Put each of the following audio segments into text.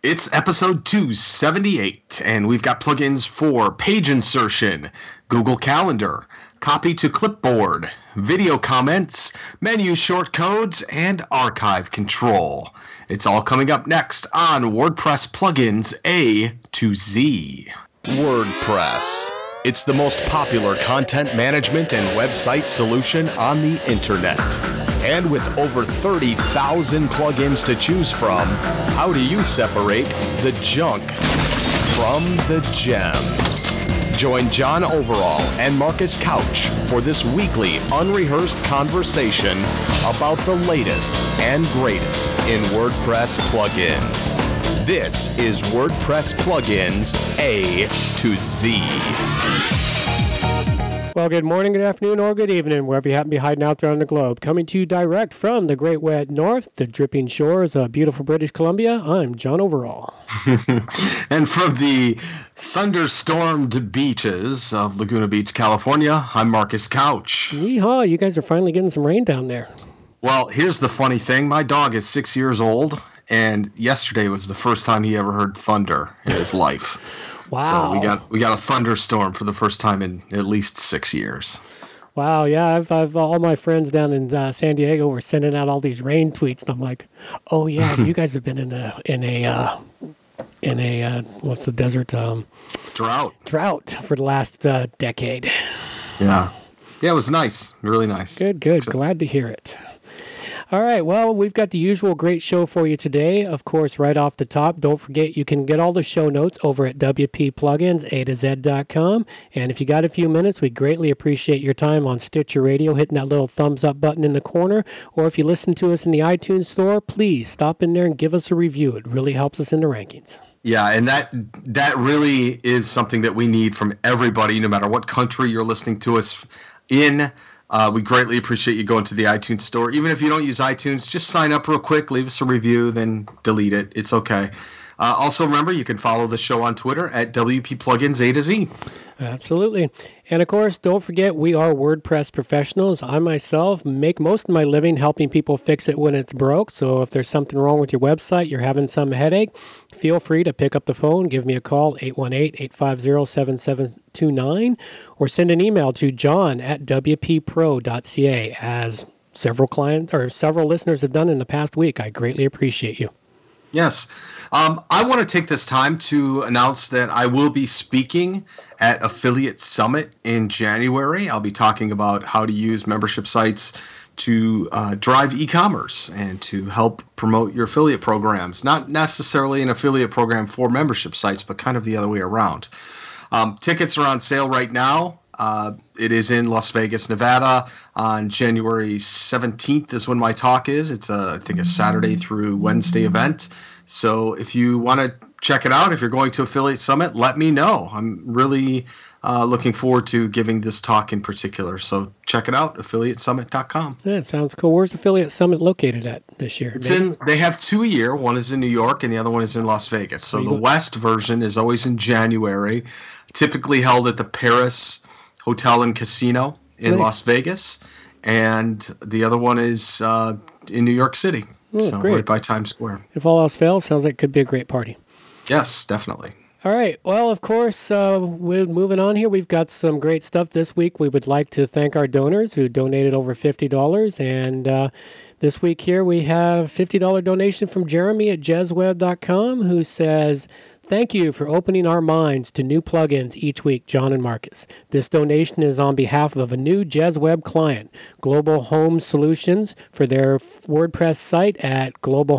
It's episode 278, and we've got plugins for page insertion, Google Calendar, copy to clipboard, video comments, menu shortcodes, and archive control. It's all coming up next on WordPress Plugins A to Z. WordPress. It's the most popular content management and website solution on the internet. And with over 30,000 plugins to choose from, how do you separate the junk from the gems? Join John Overall and Marcus Couch for this weekly unrehearsed conversation about the latest and greatest in WordPress plugins. This is WordPress Plugins A to Z. Well, good morning, good afternoon, or good evening, wherever you happen to be hiding out there on the globe. Coming to you direct from the Great Wet North, the dripping shores of beautiful British Columbia, I'm John Overall. And from the thunderstormed beaches of Laguna Beach, California, I'm Marcus Couch. Yeehaw, you guys are finally getting some rain down there. Well, here's the funny thing. My dog is 6 years old, and yesterday was the first time he ever heard thunder in his life. Wow. So we got a thunderstorm for the first time in at least 6 years. Wow, yeah, I've all my friends down in San Diego were sending out all these rain tweets, and I'm like, oh yeah, you guys have been in a what's the desert drought for the last decade. Yeah, it was nice, really nice. Good, glad to hear it. All right, well, we've got the usual great show for you today. Of course, right off the top, don't forget you can get all the show notes over at wppluginsa2z.com. And if you got a few minutes, we greatly appreciate your time on Stitcher Radio, hitting that little thumbs up button in the corner. Or if you listen to us in the iTunes store, please stop in there and give us a review. It really helps us in the rankings. Yeah, and that really is something that we need from everybody, no matter what country you're listening to us in. We greatly appreciate you going to the iTunes store. Even if you don't use iTunes, just sign up real quick, leave us a review, then delete it. It's okay. Also, remember, you can follow the show on Twitter at WP Plugins A to Z. Absolutely. And of course, don't forget, we are WordPress professionals. I myself make most of my living helping people fix it when it's broke. So if there's something wrong with your website, you're having some headache, feel free to pick up the phone, give me a call, 818-850-7729, or send an email to john@wppro.ca, as several listeners have done in the past week. I greatly appreciate you. Yes. I want to take this time to announce that I will be speaking at Affiliate Summit in January. I'll be talking about how to use membership sites to drive e-commerce and to help promote your affiliate programs. Not necessarily an affiliate program for membership sites, but kind of the other way around. Tickets are on sale right now. It is in Las Vegas, Nevada on January 17th is when my talk is. It's I think a Saturday through Wednesday event. So if you want to check it out, if you're going to Affiliate Summit, let me know. I'm really looking forward to giving this talk in particular. So check it out, affiliatesummit.com. Yeah, it sounds cool. Where's Affiliate Summit located at this year? They have two a year. One is in New York and the other one is in Las Vegas. So the West version is always in January, typically held at the Paris Hotel and Casino in Las Vegas, and the other one is in New York City, great. Right by Times Square. If all else fails, sounds like it could be a great party. Yes, definitely. All right. Well, of course, we're moving on here. We've got some great stuff this week. We would like to thank our donors who donated over $50, and this week here we have $50 donation from Jeremy at jazzweb.com, who says, "Thank you for opening our minds to new plugins each week, John and Marcus. This donation is on behalf of a new JazzWeb client, Global Home Solutions, for their WordPress site at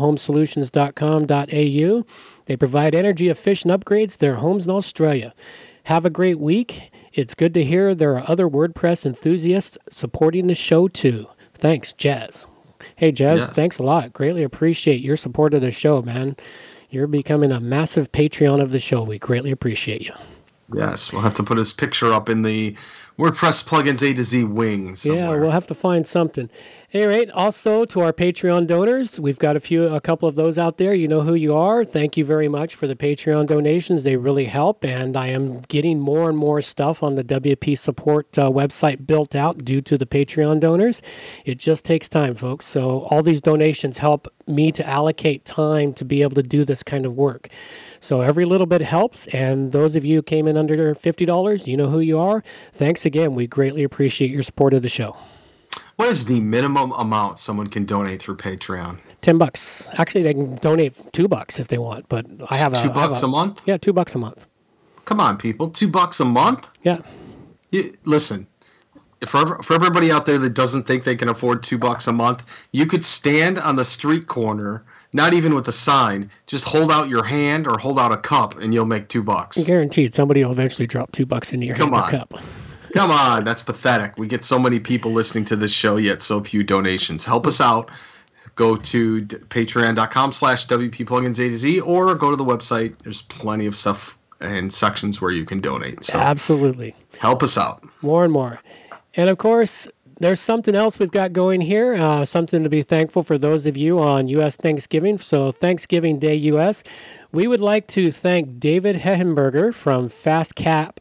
globalhomesolutions.com.au. They provide energy-efficient upgrades to their homes in Australia. Have a great week. It's good to hear there are other WordPress enthusiasts supporting the show, too. Thanks, Jazz." Hey, Jazz, Thanks a lot. Greatly appreciate your support of the show, man. You're becoming a massive Patreon of the show. We greatly appreciate you. Yes, we'll have to put his picture up in the WordPress plugins A to Z wing somewhere. Yeah, we'll have to find something. All right. Also, to our Patreon donors, we've got a couple of those out there. You know who you are. Thank you very much for the Patreon donations. They really help, and I am getting more and more stuff on the WP support website built out due to the Patreon donors. It just takes time, folks. So all these donations help me to allocate time to be able to do this kind of work. So every little bit helps, and those of you who came in under $50, you know who you are. Thanks again. We greatly appreciate your support of the show. What is the minimum amount someone can donate through Patreon? $10. Actually, they can donate $2 if they want, but I have $2 a month? Yeah, $2 a month. Come on, people. $2 a month? Yeah. Listen, for everybody out there that doesn't think they can afford $2 a month, you could stand on the street corner, not even with a sign, just hold out your hand or hold out a cup, and you'll make $2. Guaranteed, somebody will eventually drop $2 into your hand per cup. Come on, that's pathetic. We get so many people listening to this show, yet so few donations. Help us out. Go to patreon.com/WP Plugins A to Z, or go to the website. There's plenty of stuff and sections where you can donate. So absolutely. Help us out. More and more. And of course, there's something else we've got going here, something to be thankful for those of you on U.S. Thanksgiving. So Thanksgiving Day U.S. We would like to thank David Hehenberger from Fat Cat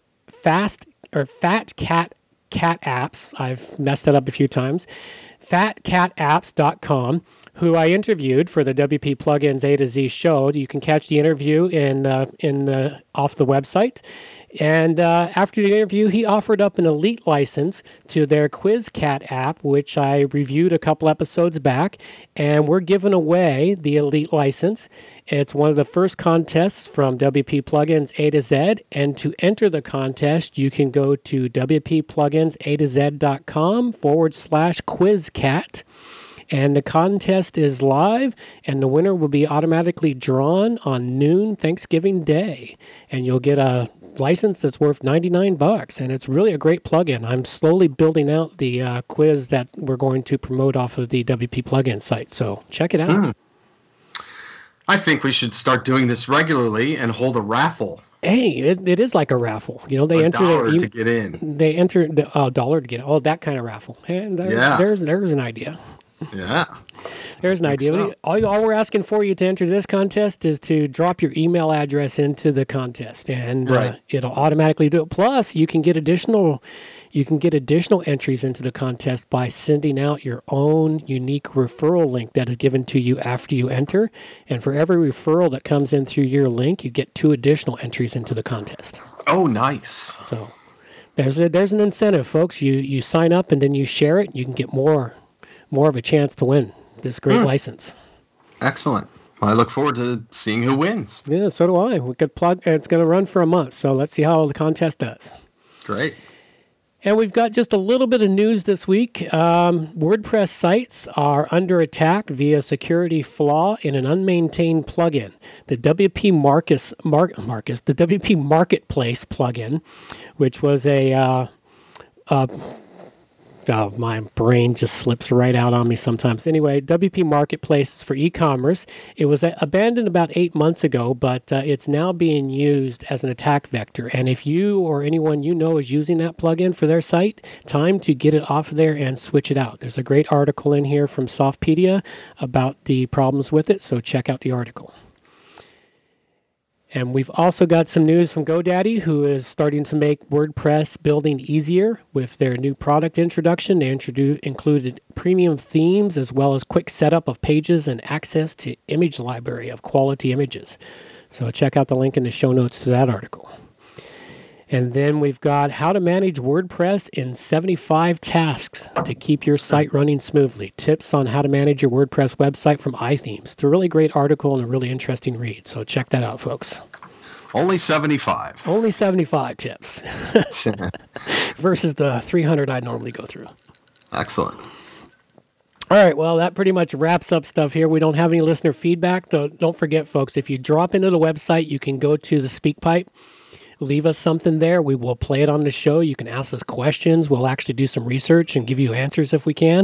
Apps. I've messed that up a few times. FatCatApps.com, who I interviewed for the WP Plugins A to Z show. You can catch the interview off the website. And after the interview, he offered up an elite license to their QuizCat app, which I reviewed a couple episodes back. And we're giving away the elite license. It's one of the first contests from WP Plugins A to Z. And to enter the contest, you can go to wppluginsa2z.com/QuizCat. And the contest is live, and the winner will be automatically drawn on noon Thanksgiving Day. And you'll get a license that's worth $99, and it's really a great plugin. I'm slowly building out the quiz that we're going to promote off of the WP Plugin site, so check it out. I think we should start doing this regularly and hold a raffle. Hey, it is like a raffle. You know, they enter $1 to get in. They enter the $1 to get in. Oh, that kind of raffle. And there's an idea. Yeah. There's an idea. So. All we're asking for you to enter this contest is to drop your email address into the contest, and it'll automatically do it. Plus, you can get additional entries into the contest by sending out your own unique referral link that is given to you after you enter. And for every referral that comes in through your link, you get 2 additional entries into the contest. Oh, nice. So there's an incentive, folks. You sign up and then you share it. You can get more of a chance to win this great license. Excellent. Well, I look forward to seeing who wins. Yeah, so do I. We could plug. It's going to run for a month, so let's see how the contest does. Great. And we've got just a little bit of news this week. WordPress sites are under attack via security flaw in an unmaintained plugin. The WP the WP Marketplace plugin, which was my brain just slips right out on me sometimes. Anyway, WP Marketplace is for e-commerce. It was abandoned about 8 months ago, but it's now being used as an attack vector. And if you or anyone you know is using that plugin for their site, time to get it off there and switch it out. There's a great article in here from Softpedia about the problems with it, so check out the article. And we've also got some news from GoDaddy, who is starting to make WordPress building easier with their new product introduction. They included premium themes as well as quick setup of pages and access to image library of quality images. So check out the link in the show notes to that article. And then we've got how to manage WordPress in 75 tasks to keep your site running smoothly. Tips on how to manage your WordPress website from iThemes. It's a really great article and a really interesting read. So check that out, folks. Only 75. Only 75 tips versus the 300 I normally go through. Excellent. All right, well, that pretty much wraps up stuff here. We don't have any listener feedback. Don't forget, folks, if you drop into the website, you can go to the SpeakPipe. Leave us something there. We will play it on the show. You can ask us questions. We'll actually do some research and give you answers if we can.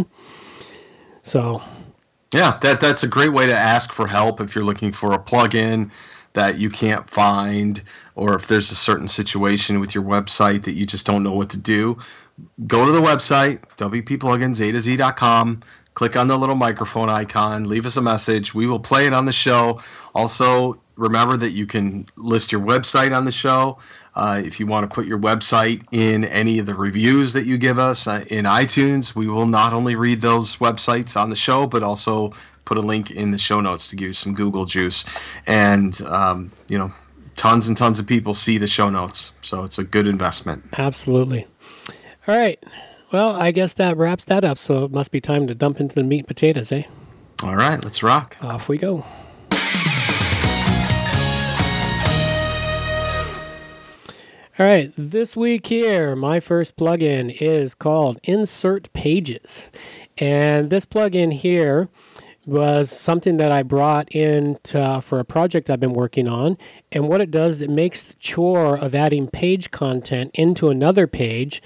So, yeah, that's a great way to ask for help if you're looking for a plugin that you can't find, or if there's a certain situation with your website that you just don't know what to do, go to the website, wpplugins.com. Click on the little microphone icon, leave us a message. We will play it on the show. Also, remember that you can list your website on the show. If you want to put your website in any of the reviews that you give us in iTunes, we will not only read those websites on the show, but also put a link in the show notes to give you some Google juice. And, tons and tons of people see the show notes. So it's a good investment. Absolutely. All right. Well, I guess that wraps that up, so it must be time to dump into the meat and potatoes, eh? All right, let's rock. Off we go. All right, this week here, my first plugin is called Insert Pages. And this plugin here was something that I brought in for a project I've been working on. And what it does, it makes the chore of adding page content into another page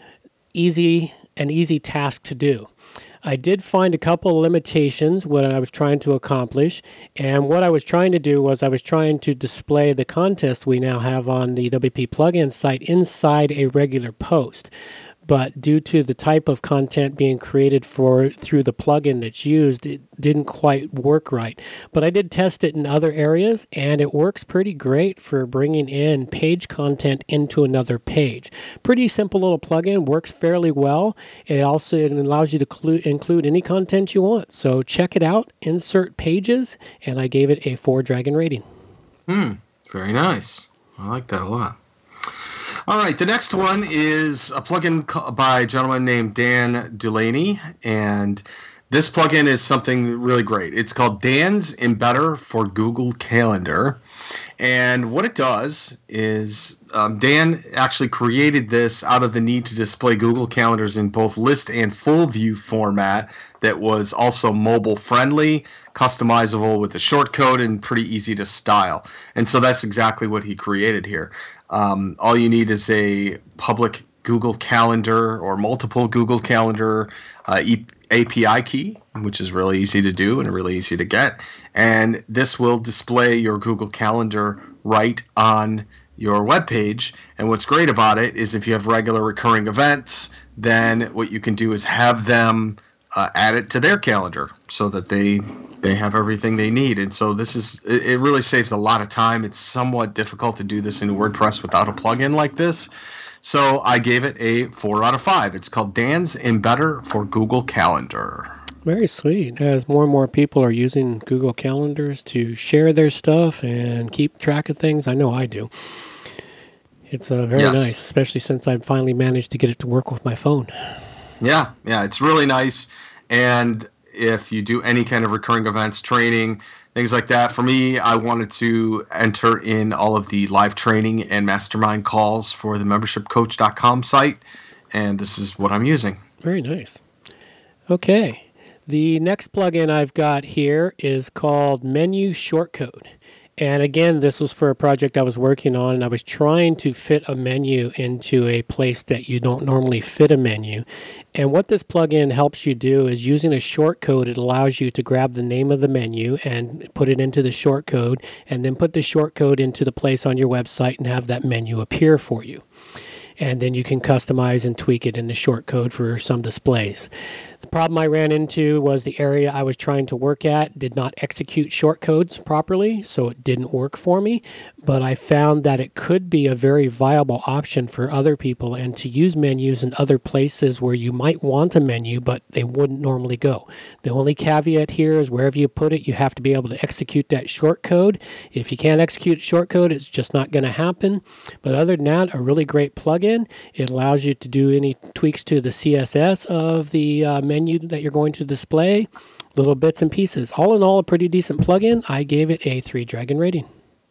an easy task to do. I did find a couple of limitations what I was trying to accomplish, and what I was trying to do was I was trying to display the contest we now have on the WP plugin site inside a regular post. But due to the type of content being created through the plugin that's used, it didn't quite work right. But I did test it in other areas, and it works pretty great for bringing in page content into another page. Pretty simple little plugin, works fairly well. It allows you to include any content you want. So check it out, Insert Pages, and I gave it a 4 dragon rating. Very nice. I like that a lot. All right, the next one is a plugin by a gentleman named Dan Delaney, and this plugin is something really great. It's called Dan's Embedder for Google Calendar, and what it does is Dan actually created this out of the need to display Google Calendars in both list and full view format that was also mobile friendly, customizable with the shortcode, and pretty easy to style. And so that's exactly what he created here. All you need is a public Google Calendar or multiple Google Calendar API key, which is really easy to do and really easy to get. And this will display your Google Calendar right on your web page. And what's great about it is if you have regular recurring events, then what you can do is have them add it to their calendar so that they have everything they need. And so it really saves a lot of time. It's somewhat difficult to do this in WordPress without a plugin like this. So I gave it a 4 out of 5. It's called Dan's Embedder for Google Calendar. Very sweet. As more and more people are using Google Calendars to share their stuff and keep track of things, I know I do. It's very nice, especially since I've finally managed to get it to work with my phone. Yeah, it's really nice. And if you do any kind of recurring events, training, things like that, for me, I wanted to enter in all of the live training and mastermind calls for the membershipcoach.com site, and this is what I'm using. Very nice. Okay. The next plugin I've got here is called Menu Shortcode. And again, this was for a project I was working on, and I was trying to fit a menu into a place that you don't normally fit a menu. And what this plugin helps you do is using a shortcode, it allows you to grab the name of the menu and put it into the shortcode, and then put the shortcode into the place on your website and have that menu appear for you. And then you can customize and tweak it in the shortcode for some displays. The problem I ran into was the area I was trying to work at did not execute shortcodes properly, so it didn't work for me. But I found that it could be a very viable option for other people and to use menus in other places where you might want a menu, but they wouldn't normally go. The only caveat here is wherever you put it, you have to be able to execute that shortcode. If you can't execute shortcode, it's just not going to happen. But other than that, a really great plugin. It allows you to do any tweaks to the CSS of the menu that you're going to display, little bits and pieces. All in all, a pretty decent plugin. I gave it a 3 dragon rating.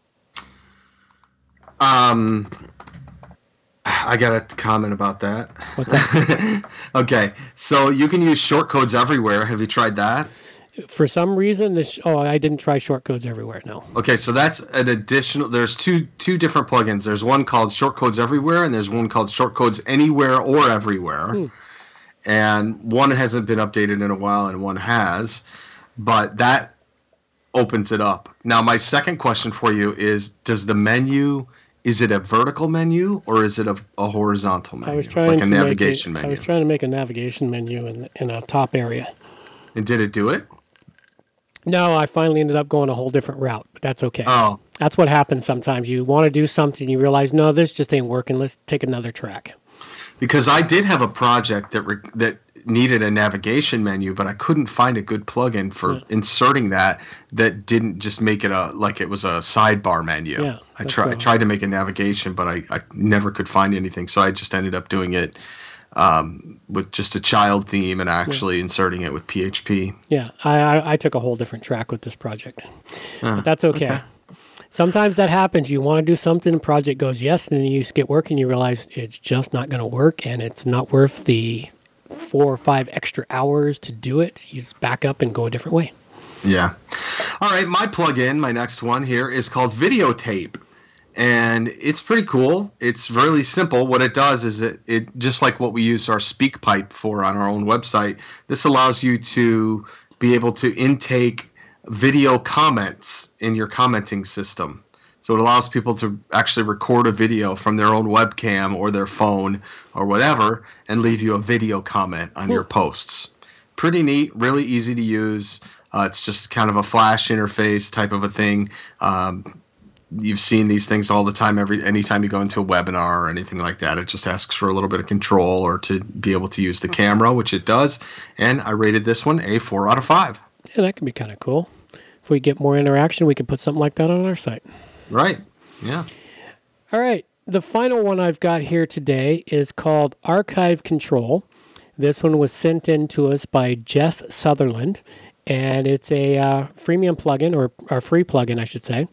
I got a comment about that. What's that? Okay, so you can use shortcodes everywhere. Have you tried that? For some reason, I didn't try shortcodes everywhere, no. Okay, so that's an additional, there's two different plugins. There's one called Shortcodes Everywhere, and there's one called Shortcodes Anywhere or Everywhere. And one hasn't been updated in a while, and one has. But that opens it up. Now, my second question for you is, does the menu, is it a vertical menu or is it a horizontal menu? Like a navigation menu? I was trying to make a navigation menu in a top area. And did it do it? No, I finally ended up going a whole different route, but that's okay. Oh. That's what happens sometimes. You want to do something, you realize, no, this just ain't working. Let's take another track. Because I did have a project that needed a navigation menu, but I couldn't find a good plugin for inserting that didn't just make it like it was a sidebar menu. Yeah, I tried to make a navigation, but I never could find anything, so I just ended up doing it with just a child theme and actually inserting it with PHP. Yeah, I took a whole different track with this project, but that's okay. Sometimes that happens. You want to do something, the project goes yes, and then you get working, you realize it's just not going to work, and it's not worth the 4 or 5 extra hours to do it. You just back up and go a different way. Yeah. All right, my plugin, my next one here, is called Videotape. And it's pretty cool. It's really simple. What it does is it just like what we use our SpeakPipe for on our own website, this allows you to be able to intake video comments in your commenting system. So it allows people to actually record a video from their own webcam or their phone or whatever and leave you a video comment on your posts. Pretty neat, really easy to use. It's just kind of a Flash interface type of a thing. You've seen these things all the time. Anytime you go into a webinar or anything like that, it just asks for a little bit of control or to be able to use the camera, which it does. And I rated this one a 4 out of 5. Yeah, that can be kind of cool. If we get more interaction, we can put something like that on our site. Right. Yeah. All right. The final one I've got here today is called Archive Control. This one was sent in to us by Jess Sutherland, and it's a freemium plugin, or free plugin, I should say.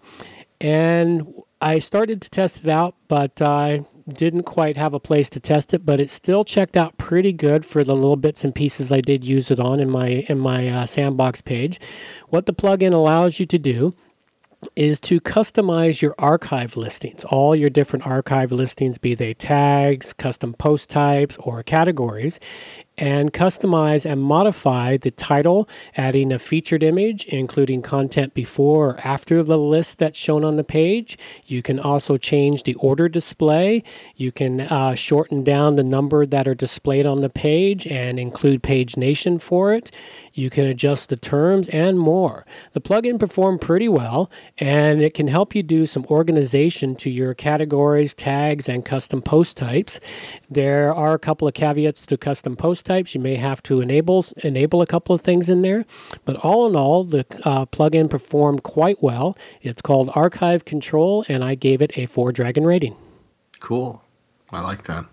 And I started to test it out, but I didn't quite have a place to test it, but it still checked out pretty good for the little bits and pieces I did use it on in my sandbox page. What the plugin allows you to do is to customize your archive listings, all your different archive listings, be they tags, custom post types, or categories, and customize and modify the title, adding a featured image, including content before or after the list that's shown on the page. You can also change the order display. You can shorten down the number that are displayed on the page and include pagination for it. You can adjust the terms and more. The plugin performed pretty well, and it can help you do some organization to your categories, tags, and custom post types. There are a couple of caveats to custom post types. You may have to enable a couple of things in there, but all in all, the plugin performed quite well. It's called Archive Control, and I gave it a 4 dragon rating. Cool. I like that.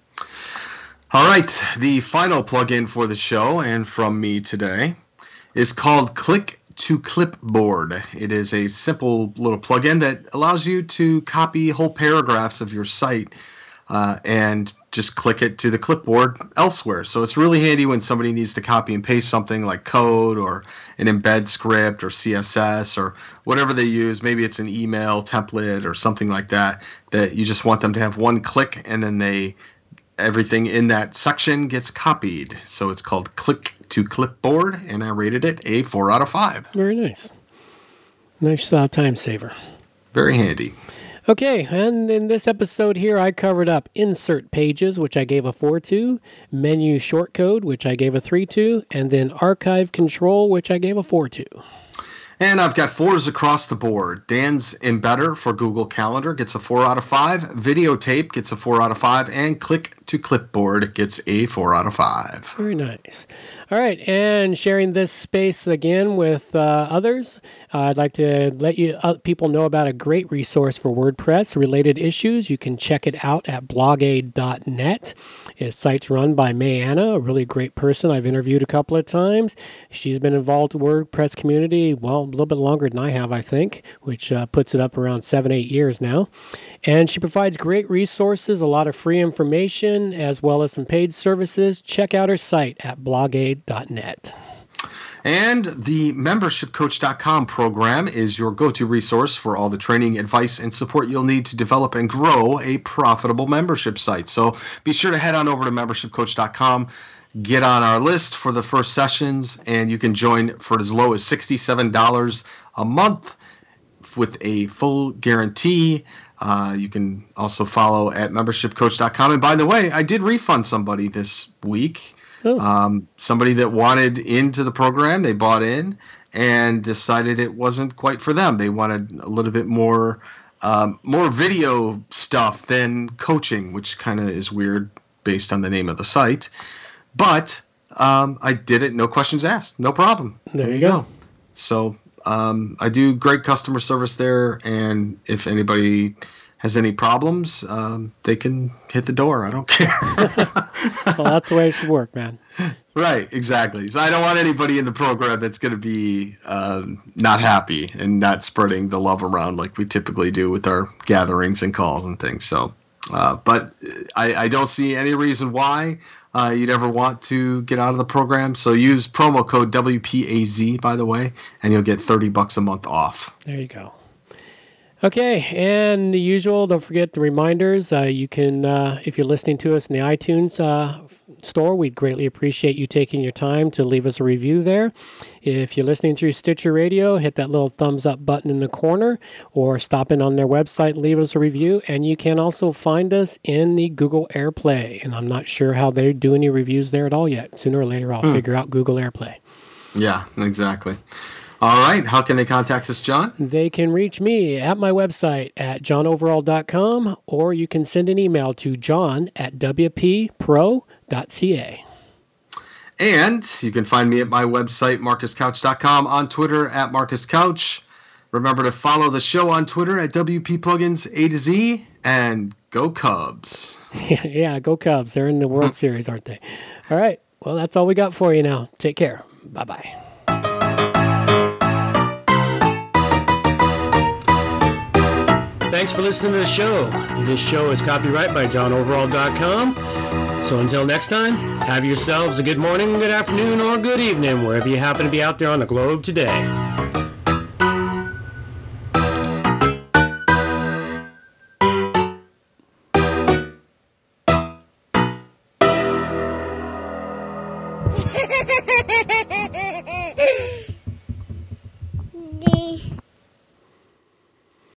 All right, the final plugin for the show and from me today is called Click to Clipboard. It is a simple little plugin that allows you to copy whole paragraphs of your site and just click it to the clipboard elsewhere. So it's really handy when somebody needs to copy and paste something like code or an embed script or CSS or whatever they use. Maybe it's an email template or something like that you just want them to have one click and then everything in that section gets copied. So it's called Click to Clipboard, and I rated it a 4 out of 5. Very nice. Nice time saver. Very handy. Okay, and in this episode here, I covered up Insert Pages, which I gave a 4 to, Menu Shortcode, which I gave a 3 to, and then Archive Control, which I gave a 4 to. And I've got 4s across the board. Dan's Embedder for Google Calendar gets a 4 out of 5. Videotape gets a 4 out of 5. And Click to Clipboard gets a 4 out of 5. Very nice. All right, and sharing this space again with others, I'd like to let you people know about a great resource for WordPress-related issues. You can check it out at blogaid.net. His site's run by Mayanna, a really great person I've interviewed a couple of times. She's been involved in the WordPress community, well, a little bit longer than I have, I think, which puts it up around 7-8 years now. And she provides great resources, a lot of free information, as well as some paid services. Check out her site at blogaid.net. And the membershipcoach.com program is your go-to resource for all the training, advice, and support you'll need to develop and grow a profitable membership site. So be sure to head on over to membershipcoach.com. get on our list for the first sessions, and you can join for as low as $67 a month with a full guarantee. You can also follow at membershipcoach.com. And by the way, I did refund somebody this week. Somebody that wanted into the program, they bought in and decided it wasn't quite for them. They wanted a little bit more video stuff than coaching, which kind of is weird based on the name of the site. But I did it, no questions asked, no problem. There you go. So I do great customer service there, and if anybody has any problems, they can hit the door. I don't care. Well, that's the way it should work, man. Right, exactly. So I don't want anybody in the program that's going to be not happy and not spreading the love around like we typically do with our gatherings and calls and things. So, but I don't see any reason why you'd ever want to get out of the program. So use promo code WPAZ, by the way, and you'll get $30 a month off. There you go. Okay, and the usual, don't forget the reminders. You can, if you're listening to us in the iTunes store, we'd greatly appreciate you taking your time to leave us a review there. If you're listening through Stitcher Radio, hit that little thumbs up button in the corner, or stop in on their website and leave us a review. And you can also find us in the Google AirPlay. And I'm not sure how they do any reviews there at all yet. Sooner or later, I'll figure out Google AirPlay. Yeah, exactly. All right. How can they contact us, John? They can reach me at my website at johnoverall.com, or you can send an email to john@wppro.ca. And you can find me at my website, marcuscouch.com, on Twitter at marcuscouch. Remember to follow the show on Twitter at WP Plugins A to Z, and go Cubs. Yeah, go Cubs. They're in the World Series, aren't they? All right. Well, that's all we got for you now. Take care. Bye-bye. Thanks for listening to the show. This show is copyright by johnoverall.com. So until next time, have yourselves a good morning, good afternoon, or good evening, wherever you happen to be out there on the globe today.